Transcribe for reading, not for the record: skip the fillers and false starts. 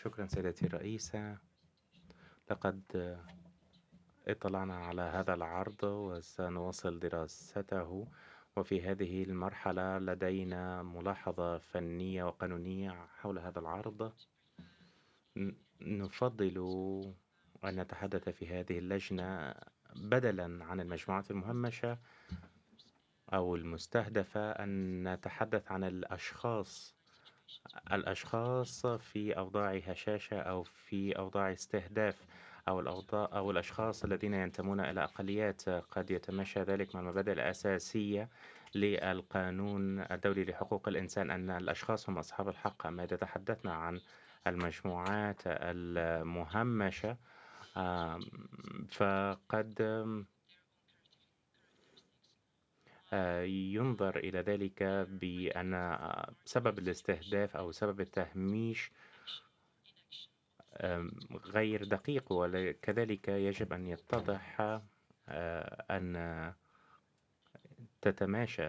شكرا سيدتي الرئيسة. لقد اطلعنا على هذا العرض وسنواصل دراسته، وفي هذه المرحلة لدينا ملاحظة فنية وقانونية حول هذا العرض. نفضل أن نتحدث في هذه اللجنة بدلا عن المجموعات المهمشة أو المستهدفة، أن نتحدث عن الأشخاص في أوضاع هشاشة أو في أوضاع استهداف، أو الأوضاع أو الأشخاص الذين ينتمون إلى أقليات. قد يتماشى ذلك مع المبادئ الأساسية للقانون الدولي لحقوق الإنسان، أن الأشخاص هم أصحاب الحق. أما إذا تحدثنا عن المجموعات المهمشة، فقد ينظر إلى ذلك بأن سبب الاستهداف أو سبب التهميش غير دقيق، وكذلك يجب أن يتضح أن تتماشى